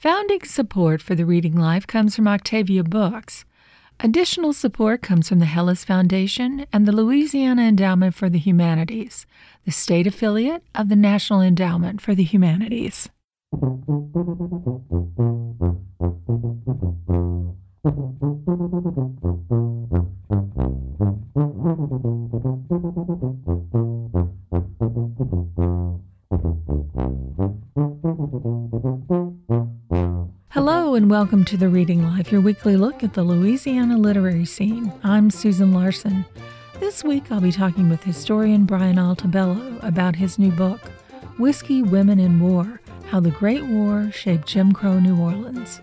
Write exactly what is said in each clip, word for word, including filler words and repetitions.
Founding support for the Reading Life comes from Octavia Books. Additional support comes from the Hellas Foundation and the Louisiana Endowment for the Humanities, the state affiliate of the National Endowment for the Humanities. Hello and welcome to The Reading Life, your weekly look at the Louisiana literary scene. I'm Susan Larson. This week I'll be talking with historian Brian Altabello about his new book, Whiskey, Women, and War: How the Great War Shaped Jim Crow New Orleans.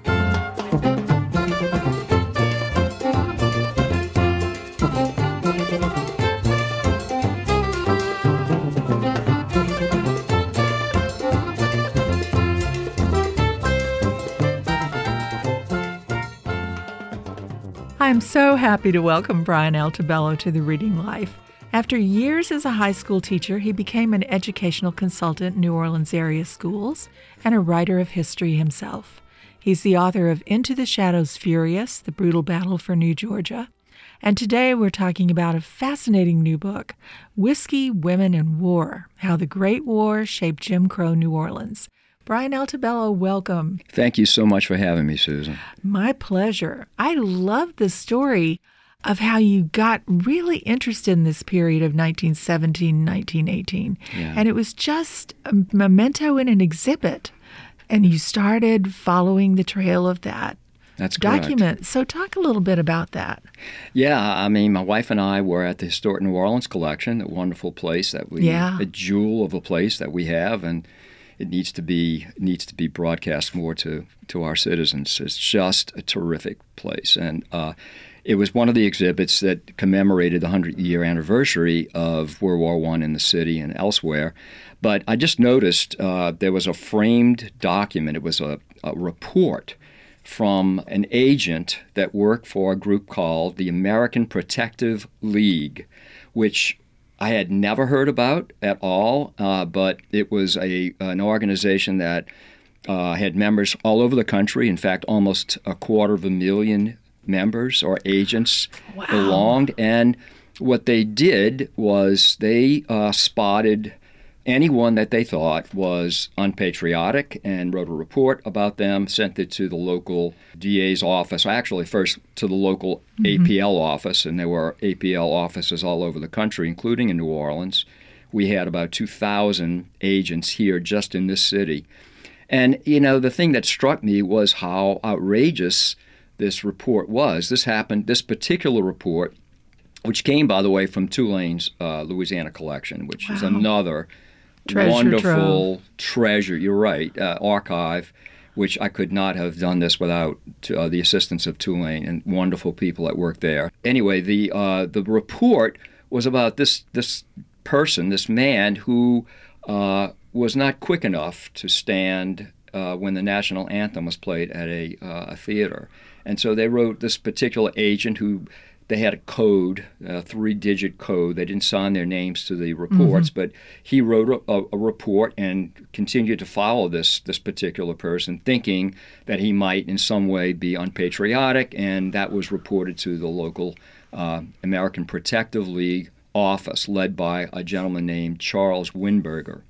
I'm so happy to welcome Brian Altabello to The Reading Life. After years as a high school teacher, he became an educational consultant in New Orleans area schools and a writer of history himself. He's the author of Into the Shadows Furious, The Brutal Battle for New Georgia. And today we're talking about a fascinating new book, Whiskey, Women, and War: How the Great War Shaped Jim Crow New Orleans. Brian Altabello, welcome. Thank you so much for having me, Susan. My pleasure. I love the story of how you got really interested in this period of nineteen seventeen, nineteen eighteen. Yeah. And it was just a memento in an exhibit. And you started following the trail of that That's correct. document. So talk a little bit about that. Yeah, I mean, my wife and I were at the Historic New Orleans Collection, a wonderful place that we, Yeah. a jewel of a place that we have, and it needs to be needs to be broadcast more to, to our citizens. It's just a terrific place. And uh, it was one of the exhibits that commemorated the hundred-year anniversary of World War One in the city and elsewhere. But I just noticed uh, there was a framed document. It was a, a report from an agent that worked for a group called the American Protective League, which I had never heard about at all, uh, but it was a an organization that uh, had members all over the country. In fact, almost a quarter of a million members or agents Wow. belonged. And what they did was they uh, spotted anyone that they thought was unpatriotic and wrote a report about them, sent it to the local D A's office, actually first to the local mm-hmm. A P L office, and there were A P L offices all over the country, including in New Orleans. We had about two thousand agents here just in this city. And, you know, the thing that struck me was how outrageous this report was. This happened, this particular report, which came, by the way, from Tulane's uh, Louisiana collection, which wow. is another Treasure wonderful trove. treasure, you're right, uh, archive, which I could not have done this without uh, the assistance of Tulane and wonderful people that work there. Anyway, the uh, the report was about this this person, this man who uh, was not quick enough to stand uh, when the national anthem was played at a, uh, a theater. And so they wrote this particular agent who they had a code, a three-digit code. They didn't sign their names to the reports, mm-hmm. but he wrote a, a report and continued to follow this this particular person, thinking that he might in some way be unpatriotic, and that was reported to the local uh, American Protective League office, led by a gentleman named Charles Winberger.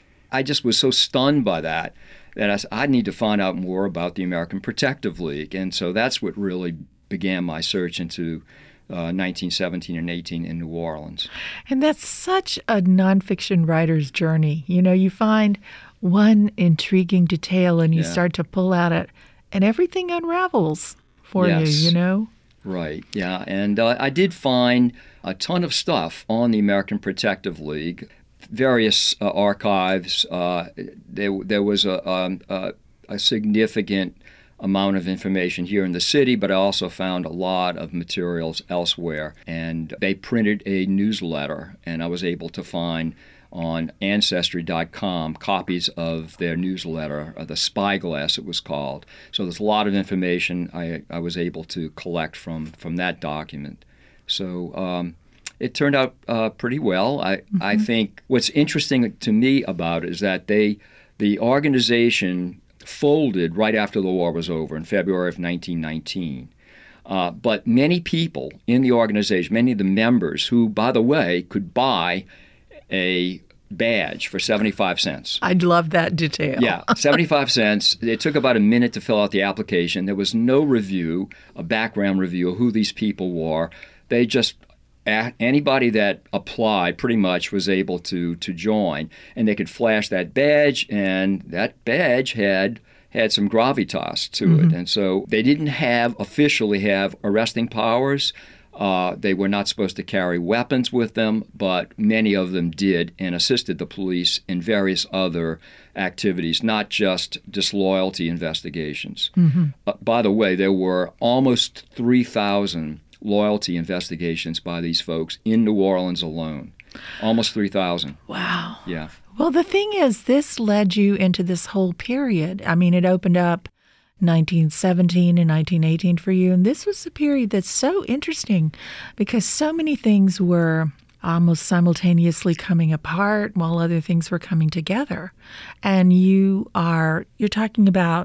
I just was so stunned by that that I said, I need to find out more about the American Protective League, and so that's what really began my search into Uh, nineteen seventeen and eighteen in New Orleans. And that's such a nonfiction writer's journey. You know, you find one intriguing detail and you yeah. start to pull out it, and everything unravels for yes. you, you know? Right, yeah. And uh, I did find a ton of stuff on the American Protective League, various uh, archives. Uh, there, there was a, um, a, a significant amount of information here in the city, but I also found a lot of materials elsewhere. And they printed a newsletter, and I was able to find on Ancestry dot com copies of their newsletter, uh, the Spyglass it was called. So there's a lot of information I, I was able to collect from, from that document. So um, it turned out uh, pretty well. I, mm-hmm. I think what's interesting to me about it is that they, the organization folded right after the war was over in February of nineteen nineteen. Uh, but many people in the organization, many of the members who, by the way, could buy a badge for seventy-five cents. I'd love that detail. Yeah, seventy-five cents. It took about a minute to fill out the application. There was no review, a background review of who these people were. They just, anybody that applied pretty much was able to, to join, and they could flash that badge, and that badge had had some gravitas to mm-hmm. it. And so they didn't have, officially have arresting powers. Uh, they were not supposed to carry weapons with them, but many of them did and assisted the police in various other activities, not just disloyalty investigations. Mm-hmm. Uh, by the way, there were almost three thousand loyalty investigations by these folks in New Orleans alone. Almost three thousand. Wow. Yeah. Well, the thing is, this led you into this whole period. I mean, it opened up nineteen seventeen and nineteen eighteen for you. And this was a period that's so interesting because so many things were almost simultaneously coming apart while other things were coming together. And you are, you're talking about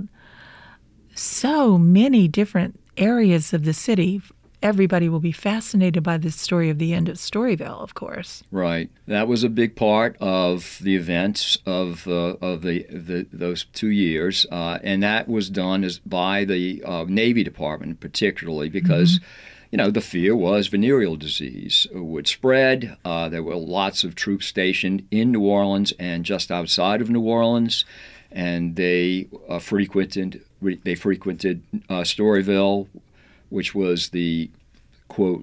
so many different areas of the city. Everybody will be fascinated by the story of the end of Storyville, of course. Right. That was a big part of the events of uh, of the, the those two years, uh, and that was done as by the uh, Navy Department, particularly because, mm-hmm. you know, the fear was venereal disease would spread. Uh, there were lots of troops stationed in New Orleans and just outside of New Orleans, and they uh, frequented they frequented uh, Storyville, which was the, quote,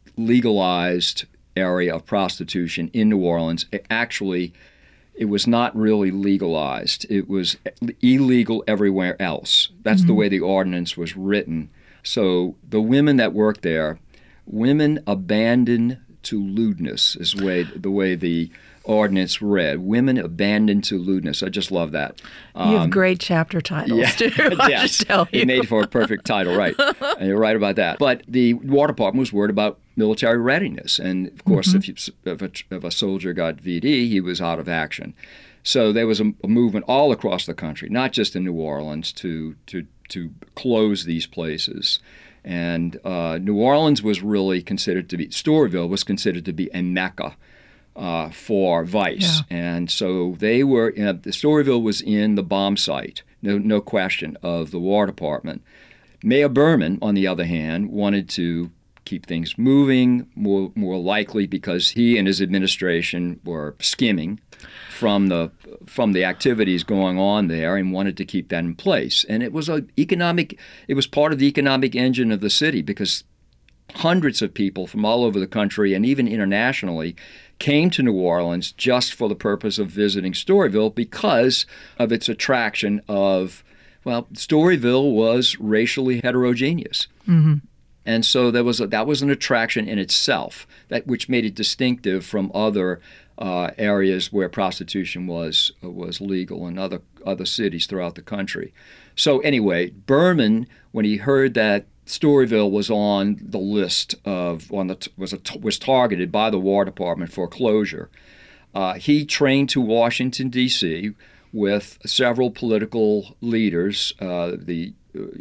legalized area of prostitution in New Orleans. It actually, it was not really legalized. It was illegal everywhere else. That's mm-hmm. the way the ordinance was written. So the women that worked there, women abandoned to lewdness is the way, the way the ordinance read. Women abandoned to lewdness. I just love that. Um, you have great chapter titles, yeah, too. I yes, just tell you. It made for a perfect title, right. And you're right about that. But the War Department was worried about military readiness. And, of course, mm-hmm. if, you, if, a, if a soldier got V D, he was out of action. So there was a, a movement all across the country, not just in New Orleans, to to to close these places. And uh, New Orleans was really considered to be, Storyville was considered to be a mecca Uh, for vice. Yeah. And so they were, you know, Storyville was in the bomb site, no no question, of the War Department. Mayor Berman, on the other hand, wanted to keep things moving, more more likely because he and his administration were skimming from the from the activities going on there and wanted to keep that in place. And it was a economic, it was part of the economic engine of the city because hundreds of people from all over the country and even internationally came to New Orleans just for the purpose of visiting Storyville because of its attraction of, well, Storyville was racially heterogeneous. Mm-hmm. And so there was a, that was an attraction in itself, that which made it distinctive from other uh, areas where prostitution was uh, was legal in other other cities throughout the country. So anyway, Berman, when he heard that Storyville was on the list of on the was a, was targeted by the War Department for closure, uh, he trained to Washington, D C with several political leaders. Uh, the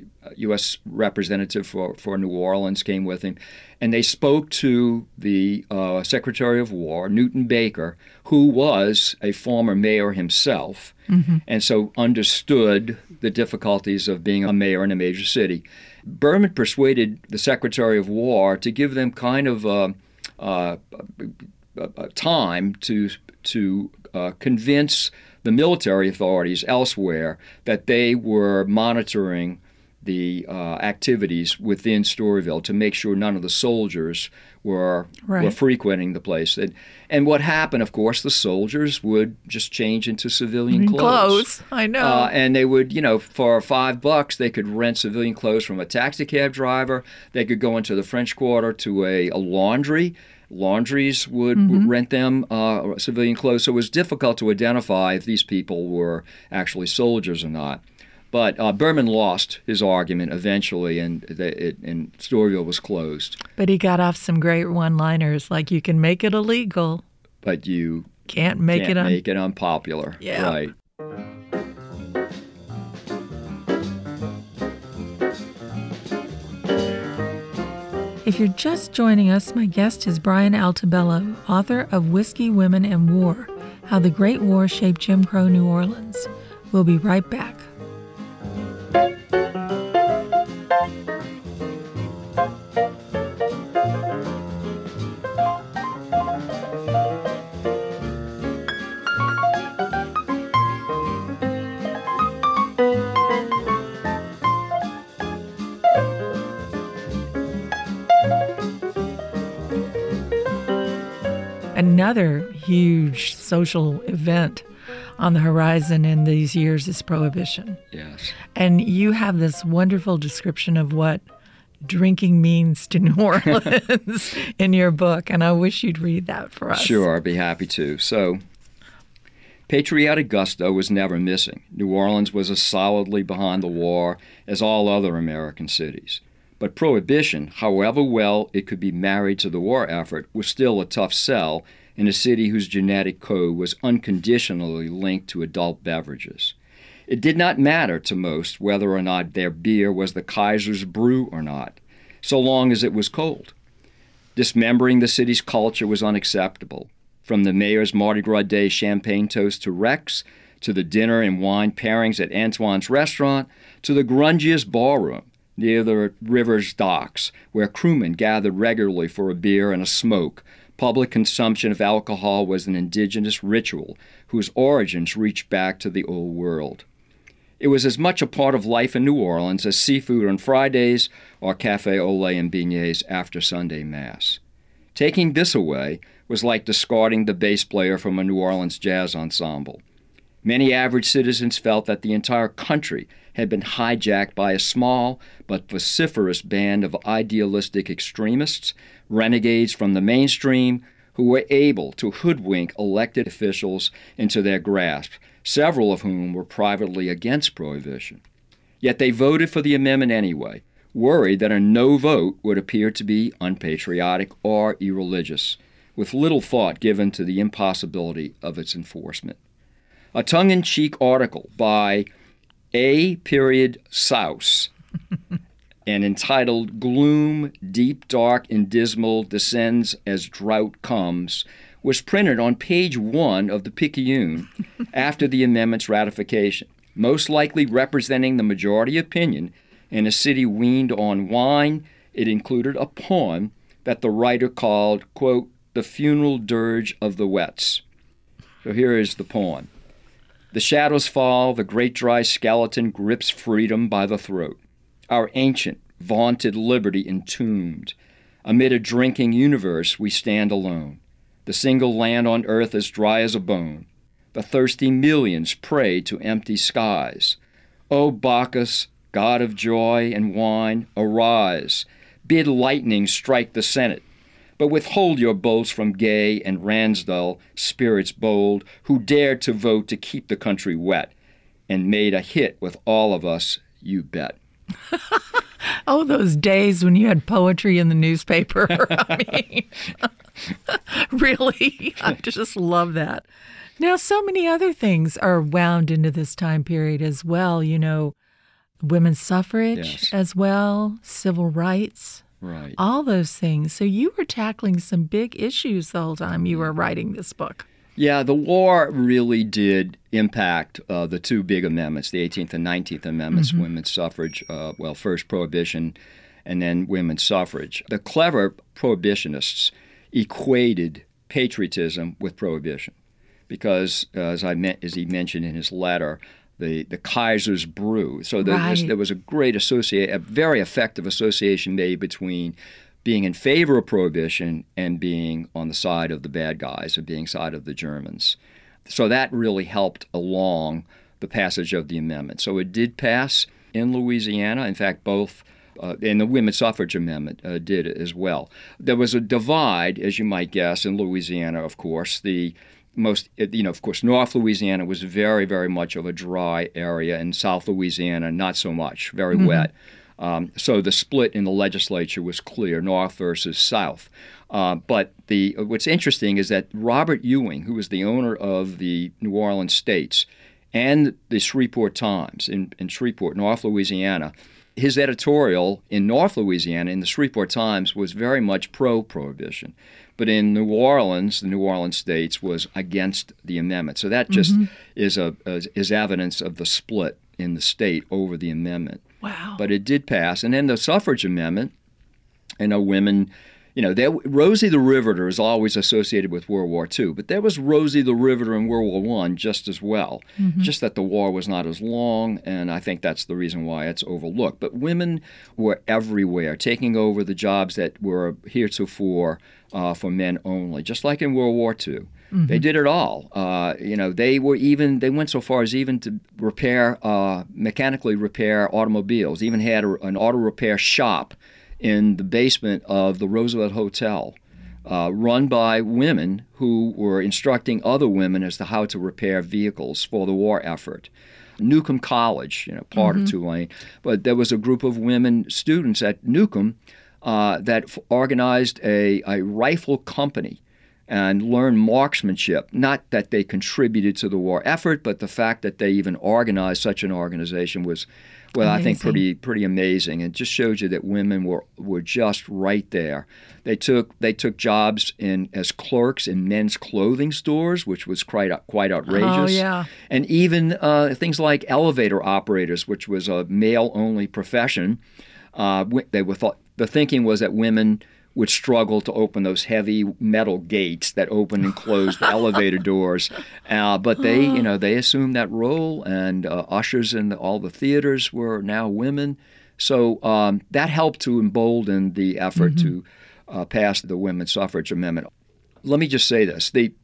U S representative for, for New Orleans came with him, and they spoke to the uh, Secretary of War, Newton Baker, who was a former mayor himself, mm-hmm. and so understood the difficulties of being a mayor in a major city. Berman persuaded the Secretary of War to give them kind of a, a, a, a time to to uh, convince the military authorities elsewhere that they were monitoring the uh, activities within Storyville to make sure none of the soldiers were right. were frequenting the place. And, and what happened, of course, the soldiers would just change into civilian clothes. Clothes, I know. Uh, and they would, you know, for five bucks, they could rent civilian clothes from a taxi cab driver. They could go into the French Quarter to a, a laundry. Laundries would, mm-hmm. would rent them uh, civilian clothes. So it was difficult to identify if these people were actually soldiers or not. But uh, Berman lost his argument eventually, and, the, it, and Storyville was closed. But he got off some great one-liners, like you can make it illegal, but you can't make can't it un- make it unpopular. Yeah. Right. If you're just joining us, my guest is Brian Altobello, author of Whiskey, Women, and War, How the Great War Shaped Jim Crow New Orleans. We'll be right back. Another huge social event on the horizon in these years is Prohibition. Yes. And you have this wonderful description of what drinking means to New Orleans in your book, and I wish you'd read that for us. Sure, I'd be happy to. So, patriotic gusto was never missing. New Orleans was as solidly behind the war as all other American cities. But Prohibition, however well it could be married to the war effort, was still a tough sell in a city whose genetic code was unconditionally linked to adult beverages. It did not matter to most whether or not their beer was the Kaiser's brew or not, so long as it was cold. Dismembering the city's culture was unacceptable. From the mayor's Mardi Gras Day champagne toast to Rex, to the dinner and wine pairings at Antoine's restaurant, to the grungiest ballroom near the river's docks, where crewmen gathered regularly for a beer and a smoke, public consumption of alcohol was an indigenous ritual whose origins reached back to the Old World. It was as much a part of life in New Orleans as seafood on Fridays or cafe au lait and beignets after Sunday Mass. Taking this away was like discarding the bass player from a New Orleans jazz ensemble. Many average citizens felt that the entire country had been hijacked by a small but vociferous band of idealistic extremists, renegades from the mainstream, who were able to hoodwink elected officials into their grasp, several of whom were privately against Prohibition. Yet they voted for the amendment anyway, worried that a no vote would appear to be unpatriotic or irreligious, with little thought given to the impossibility of its enforcement. A tongue-in-cheek article by A. Souse and entitled Gloom, Deep, Dark, and Dismal Descends as Drought Comes was printed on page one of the Picayune after the amendment's ratification, most likely representing the majority opinion in a city weaned on wine. It included a poem that the writer called, quote, The Funeral Dirge of the Wets. So here is the poem. The shadows fall, the great dry skeleton grips freedom by the throat. Our ancient, vaunted liberty entombed. Amid a drinking universe we stand alone. The single land on earth as dry as a bone. The thirsty millions pray to empty skies. O Bacchus, god of joy and wine, arise. Bid lightning strike the Senate. But withhold your bolts from Gay and Ransdell, spirits bold, who dared to vote to keep the country wet, and made a hit with all of us, you bet. Oh, those days when you had poetry in the newspaper. I mean, really, I just love that. Now, so many other things are wound into this time period as well. You know, women's suffrage Yes. as well, civil rights. Right. All those things. So you were tackling some big issues the whole time you were writing this book. Yeah, the war really did impact uh, the two big amendments, the eighteenth and nineteenth Amendments, Mm-hmm. women's suffrage, uh, well, first Prohibition and then women's suffrage. The clever prohibitionists equated patriotism with prohibition because, uh, as I me- as he mentioned in his letter, the, the Kaiser's brew. So there, Right. there was a great associate, a very effective association made between being in favor of prohibition and being on the side of the bad guys, or being side of the Germans. So that really helped along the passage of the amendment. So it did pass in Louisiana. In fact, both, uh, and the women's suffrage amendment uh, did as well. There was a divide, as you might guess, in Louisiana, of course. The most, you know, of course, North Louisiana was very, very much of a dry area, and South Louisiana, not so much, very Mm-hmm. wet. Um, so the split in the legislature was clear, North versus South. Uh, but the what's interesting is that Robert Ewing, who was the owner of the New Orleans States and the Shreveport Times in, in Shreveport, North Louisiana, his editorial in North Louisiana, in the Shreveport Times, was very much pro-prohibition. But in New Orleans, the New Orleans states was against the amendment. So that just mm-hmm. is a is evidence of the split in the state over the amendment. Wow. But it did pass. And then the suffrage amendment, you know, women, you know, there, Rosie the Riveter is always associated with World War Two, but there was Rosie the Riveter in World War One just as well, mm-hmm. just that the war was not as long, and I think that's the reason why it's overlooked. But women were everywhere, taking over the jobs that were heretofore uh, for men only, just like in World War Two. Mm-hmm. They did it all. Uh, you know, they were even, they went so far as even to repair, uh, mechanically repair automobiles, even had a, an auto repair shop in the basement of the Roosevelt Hotel, uh, run by women who were instructing other women as to how to repair vehicles for the war effort. Newcomb College, you know, part mm-hmm. of Tulane, but there was a group of women students at Newcomb uh, that f- organized a, a rifle company and learned marksmanship. Not that they contributed to the war effort, but the fact that they even organized such an organization was, well, amazing. I think pretty pretty amazing. It just shows you that women were, were just right there. They took they took jobs in as clerks in men's clothing stores, which was quite quite outrageous. Oh, yeah. And even uh, things like elevator operators, which was a male-only profession. Uh, they were thought the thinking was that women would struggle to open those heavy metal gates that open and close the elevator doors. Uh, but they, you know, they assumed that role, and uh, ushers in the, all the theaters were now women. So um, that helped to embolden the effort mm-hmm. to uh, pass the women's suffrage amendment. Let me just say this. The,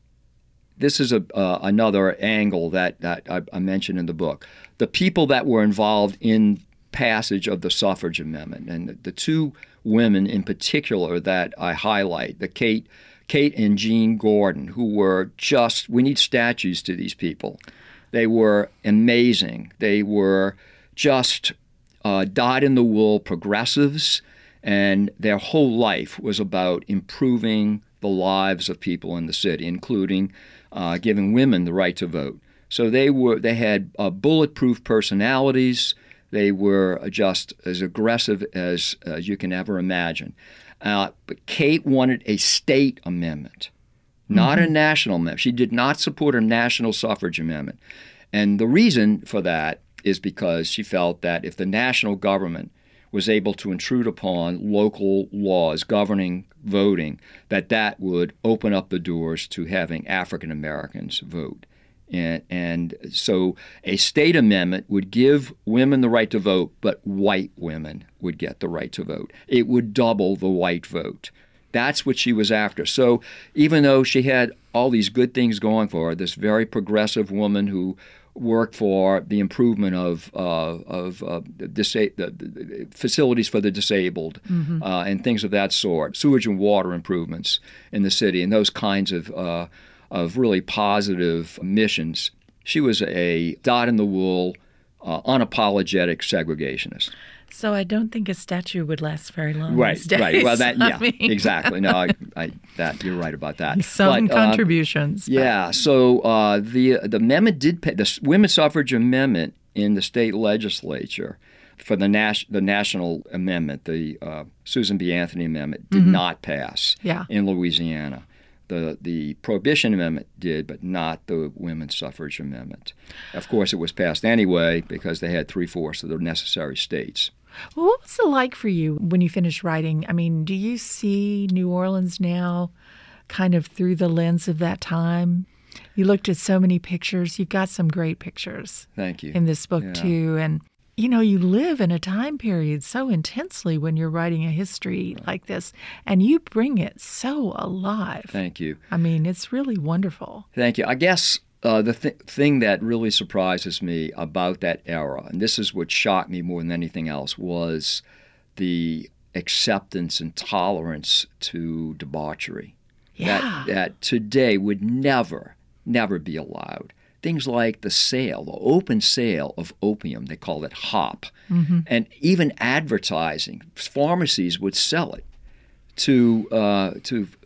this is a, uh, another angle that, that I, I mentioned in the book. The people that were involved in passage of the suffrage amendment, and the, the two women in particular that I highlight, the Kate Kate and Jean Gordon, who were just, we need statues to these people. They were amazing. They were just uh, dyed-in-the-wool progressives, and their whole life was about improving the lives of people in the city, including uh, giving women the right to vote. So they were they had uh, bulletproof personalities. They were just as aggressive as, as you can ever imagine. Uh, but Kate wanted a state amendment, not mm-hmm. a national amendment. She did not support a national suffrage amendment. And the reason for that is because she felt that if the national government was able to intrude upon local laws governing voting, that that would open up the doors to having African Americans vote. And, and so a state amendment would give women the right to vote, but white women would get the right to vote. It would double the white vote. That's what she was after. So even though she had all these good things going for her, this very progressive woman who worked for the improvement of uh, of uh, disa- the, the facilities for the disabled mm-hmm. uh, and things of that sort, sewage and water improvements in the city, and those kinds of uh, of really positive missions. She was a dyed-in-the-wool, uh, unapologetic segregationist. So I don't think a statue would last very long. Right, these days. right. Well, that yeah, I mean. exactly. No, I, I, that you're right about that. Some but, contributions. Uh, yeah. So uh, the the amendment did pay, the women's suffrage amendment in the state legislature for the nas- the national amendment, the uh, Susan B. Anthony amendment, did mm-hmm. not pass yeah. in Louisiana. The the Prohibition Amendment did, but not the Women's Suffrage Amendment. Of course, it was passed anyway because they had three-fourths of the necessary states. Well, what was it like for you when you finished writing? I mean, do you see New Orleans now kind of through the lens of that time? You looked at so many pictures. You've got some great pictures. Thank you. In this book, yeah. too. And, you know, you live in a time period so intensely when you're writing a history right. like this, and you bring it so alive. Thank you. I mean, it's really wonderful. Thank you. I guess uh, the th- thing that really surprises me about that era, and this is what shocked me more than anything else, was the acceptance and tolerance to debauchery. Yeah. That, that today would never, never be allowed. Things like the sale, the open sale of opium, they call it hop, mm-hmm. and even advertising. Pharmacies would sell it to uh, to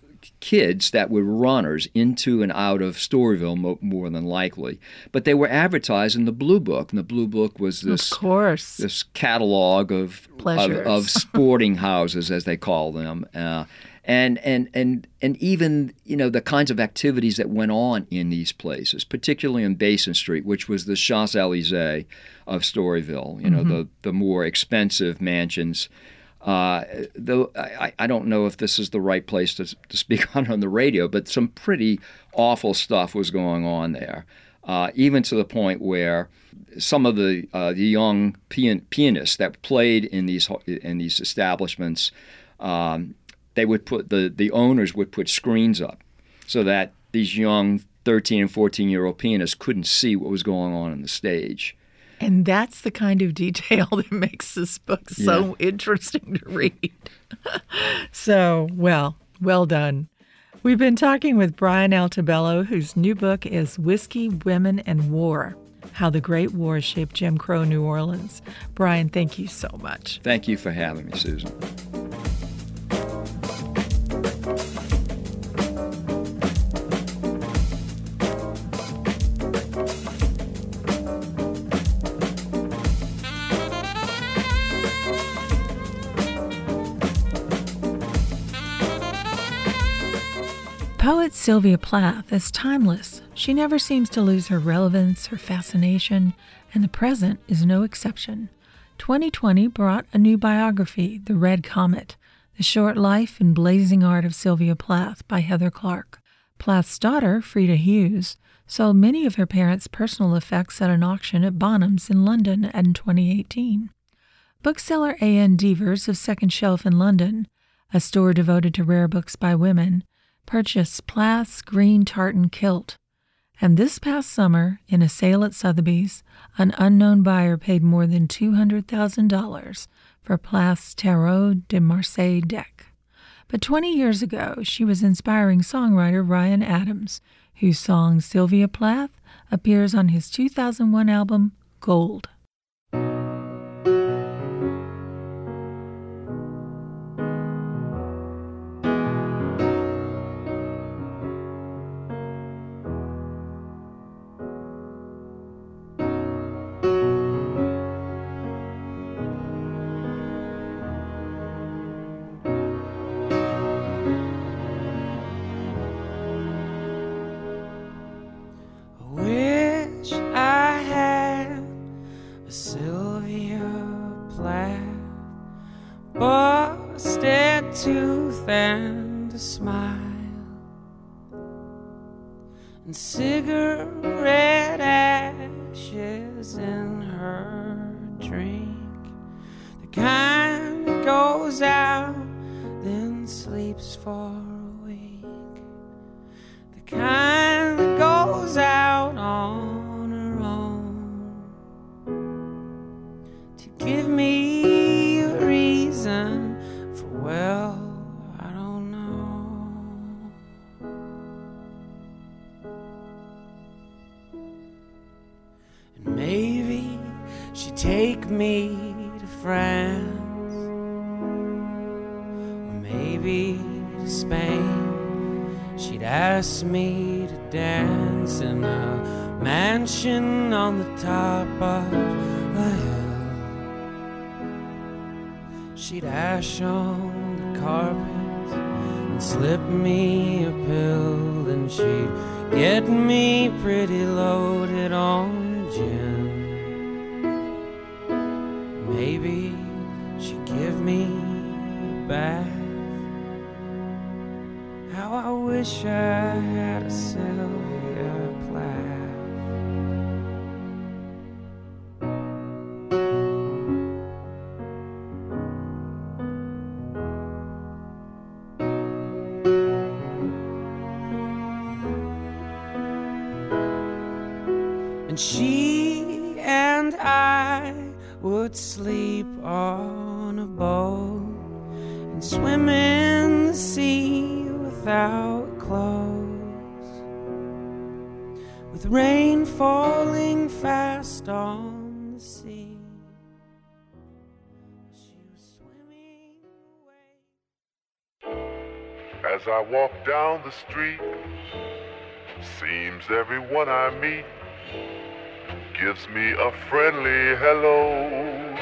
kids that were runners into and out of Storyville, mo- more than likely. But they were advertised in the Blue Book, and the Blue Book was this, of course, this catalog of of, of sporting houses, as they call them, uh, and and and and even you know the kinds of activities that went on in these places, particularly on Basin Street, which was the Champs-Élysées of Storyville. You know, mm-hmm. the the more expensive mansions. Uh, though I, I don't know if this is the right place to, to speak on on the radio, but some pretty awful stuff was going on there, uh, even to the point where some of the uh, the young pian- pianists that played in these in these establishments, um, they would put the the owners would put screens up so that these young thirteen and fourteen year old pianists couldn't see what was going on on the stage. And that's the kind of detail that makes this book so yeah. interesting to read. So, well, well done. We've been talking with Brian Altobello, whose new book is Whiskey, Women, and War, How the Great War Shaped Jim Crow New Orleans. Brian, thank you so much. Thank you for having me, Susan. Poet Sylvia Plath is timeless. She never seems to lose her relevance, her fascination, and the present is no exception. twenty twenty brought a new biography, The Red Comet, The Short Life and Blazing Art of Sylvia Plath by Heather Clark. Plath's daughter, Frida Hughes, sold many of her parents' personal effects at an auction at Bonhams in London in twenty eighteen. Bookseller A N Devers of Second Shelf in London, a store devoted to rare books by women, purchased Plath's green tartan kilt. And this past summer, in a sale at Sotheby's, an unknown buyer paid more than two hundred thousand dollars for Plath's Tarot de Marseille deck. But twenty years ago, she was inspiring songwriter Ryan Adams, whose song Sylvia Plath appears on his two thousand one album, Gold. Tooth and a smile, and cigarette ashes in her drink, the kind that goes out then sleeps for a week, the kind that goes out on her own to give me a reason. Well, I don't know. And maybe she'd take me to France, or maybe to Spain. She'd ask me to dance in a mansion on the top of a hill. She'd ash on the carpet and slip me a pill, and she'd get me pretty loaded on gin. Maybe she'd give me a bath. How I wish I had a Sylvia Plath. And she and I would sleep on a boat and swim in the sea without clothes, with rain falling fast on the sea. She was swimming away. As I walk down the street, seems everyone I meet gives me a friendly hello.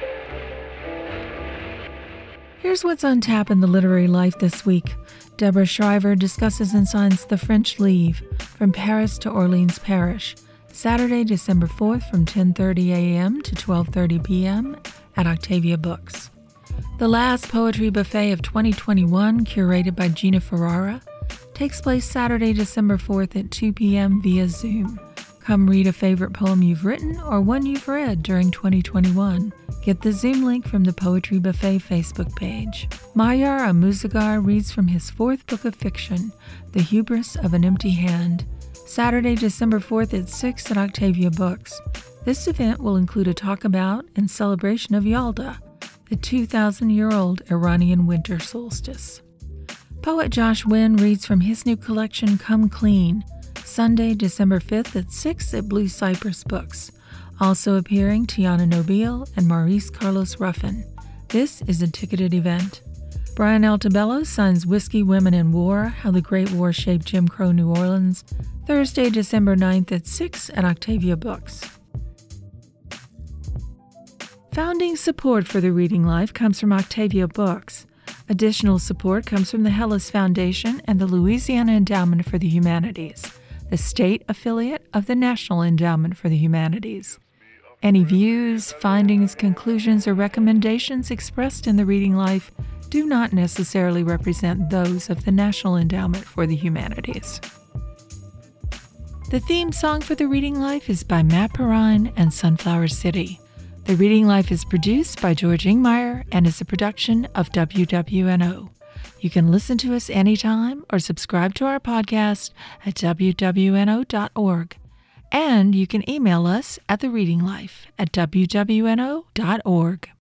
Here's what's on tap in the literary life this week. Deborah Shriver discusses and signs The French Leave, From Paris to Orleans Parish, Saturday, December fourth from ten thirty a.m. to twelve thirty p.m. at Octavia Books. The last Poetry Buffet of twenty twenty-one, curated by Gina Ferrara, takes place Saturday, December fourth at two p.m. via Zoom. Come read a favorite poem you've written or one you've read during twenty twenty-one. Get the Zoom link from the Poetry Buffet Facebook page. Mayar Amuzagar reads from his fourth book of fiction, The Hubris of an Empty Hand, Saturday, December fourth at six at Octavia Books. This event will include a talk about and celebration of Yalda, the two thousand year old Iranian winter solstice. Poet Josh Wynn reads from his new collection, Come Clean, Sunday, December fifth at six at Blue Cypress Books. Also appearing, Tiana Nobile and Maurice Carlos Ruffin. This is a ticketed event. Brian Altabello signs Whiskey, Women, and War, How the Great War Shaped Jim Crow New Orleans, Thursday, December ninth at six at Octavia Books. Founding support for the Reading Life comes from Octavia Books. Additional support comes from the Hellas Foundation and the Louisiana Endowment for the Humanities, the state affiliate of the National Endowment for the Humanities. Any views, findings, conclusions, or recommendations expressed in the Reading Life do not necessarily represent those of the National Endowment for the Humanities. The theme song for the Reading Life is by Matt Perrine and Sunflower City. The Reading Life is produced by George Ingmeyer and is a production of W W N O. You can listen to us anytime or subscribe to our podcast at W W N O dot org. And you can email us at the Reading Life at W W N O dot org.